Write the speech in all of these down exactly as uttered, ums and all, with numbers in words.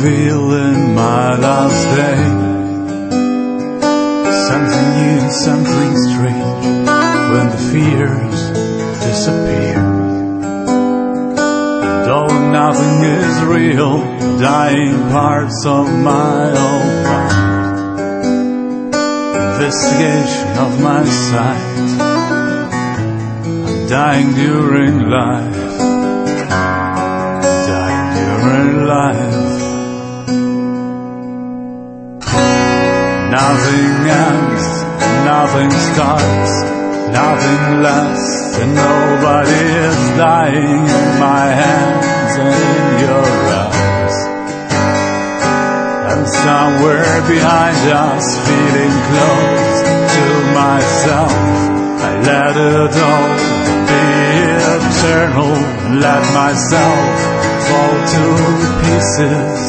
feeling my last day. Something new, something strange, when the fears disappear. Though nothing is real, dying parts of my own mind. Investigation of my sight, I'm dying during life, dying during life. Nothing ends, nothing starts, nothing lasts, and nobody is dying in my hands and in your eyes. And somewhere behind us, feeling close to myself, I let it all be eternal, let myself fall to pieces,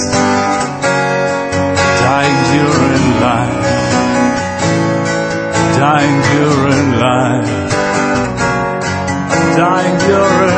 dying during life, dying during life, dying during